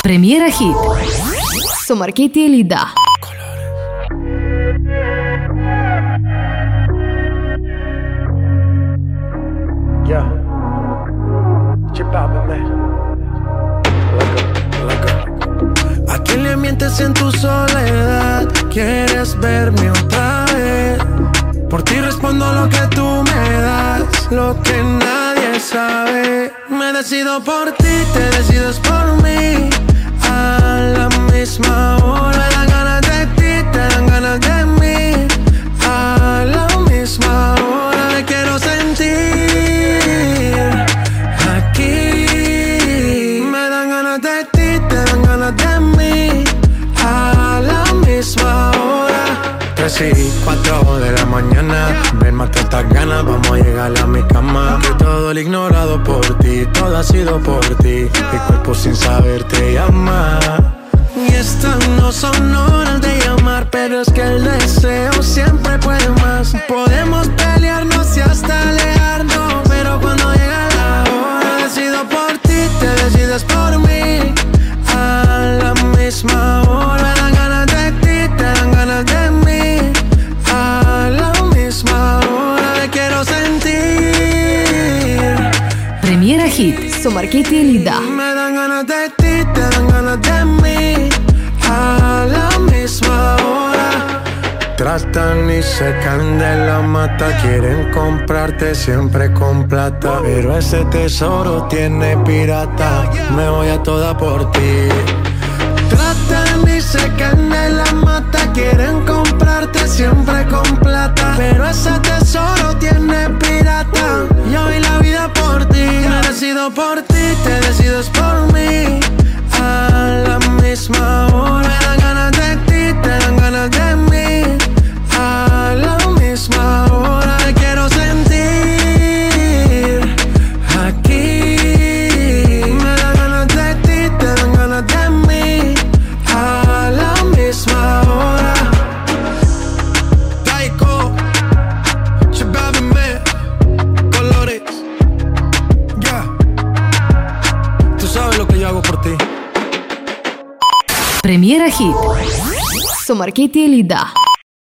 Премиера хит со Маркети и Лида. ¿A quién le mientes en tu soledad? ¿Quieres verme otra vez? Por ti respondo lo que tú me das, lo que nadie sabe. Me decido por ti, te decides por mí. A la misma hora me dan ganas de ti, te dan ganas de mí. A la misma hora me quiero sentir aquí. Me dan ganas de ti, te dan ganas de mí. A la misma hora. 3 y 4 de la mañana, ven, mata estas ganas, vamos a llegar a mi cama. Que todo el ignorado por ti, todo ha sido por ti. Mi cuerpo sin saber te llama. Y estas no son horas de llamar, pero es que el deseo siempre puede más. Podemos pelearnos y hasta alejarnos, pero cuando llega la hora decido por ti, te decides por mí. A la misma hora me dan ganas de ti, te dan ganas de mí. A la misma hora me quiero sentir. Премиера хит со Маркети и Лида. Me dan ganas de ti, te dan ganas de mí. A la misma hora. Tratan y secan de la mata, quieren comprarte siempre con plata, pero ese tesoro tiene pirata. Me voy a toda por ti. Tratan y secan de la mata, quieren comprarte siempre con plata, pero ese tesoro tiene pirata. Yo doy la vida por ti, me decido por ti, te decides por mí. A la misma hora me dan ganas de ti, te dan ganas de mí. A la misma hora me quiero sentir aquí. Me dan ganas de ti, te dan ganas de mí. A la misma hora. Taiko, Chibabime, Colores. Ya, tú sabes lo que yo hago por ti. Премиера хит со Маркети и Лида.